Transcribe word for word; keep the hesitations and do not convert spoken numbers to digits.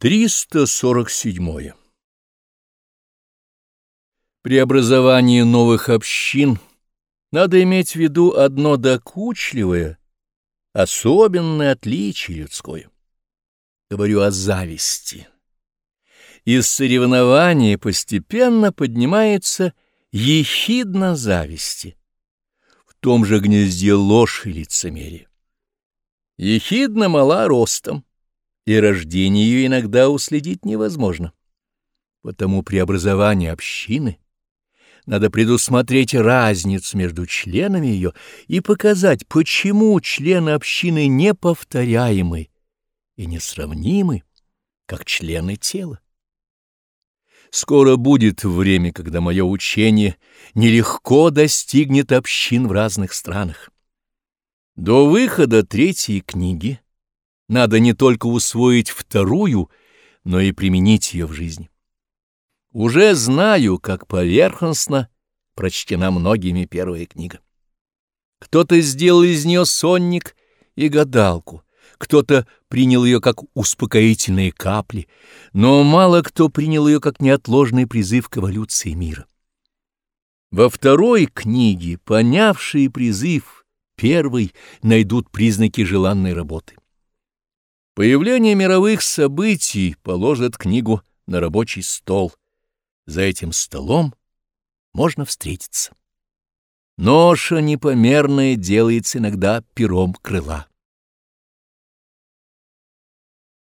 триста сорок седьмое. При образовании новых общин надо иметь в виду одно докучливое, особенное отличие людское. Говорю о зависти. Из соревнования постепенно поднимается ехидна зависти. В том же гнезде ложь и лицемерие. Ехидна мала ростом, и рождение ее иногда уследить невозможно. Потому при образовании общины надо предусмотреть разницу между членами ее и показать, почему члены общины неповторяемы и несравнимы, как члены тела. Скоро будет время, когда мое учение нелегко достигнет общин в разных странах. До выхода третьей книги надо не только усвоить вторую, но и применить ее в жизни. Уже знаю, как поверхностно прочтена многими первая книга. Кто-то сделал из нее сонник и гадалку, кто-то принял ее как успокоительные капли, но мало кто принял ее как неотложный призыв к эволюции мира. Во второй книге понявшие призыв первый найдут признаки желанной работы. Появление мировых событий положит книгу на рабочий стол. За этим столом можно встретиться. Ноша непомерная делается иногда пером крыла.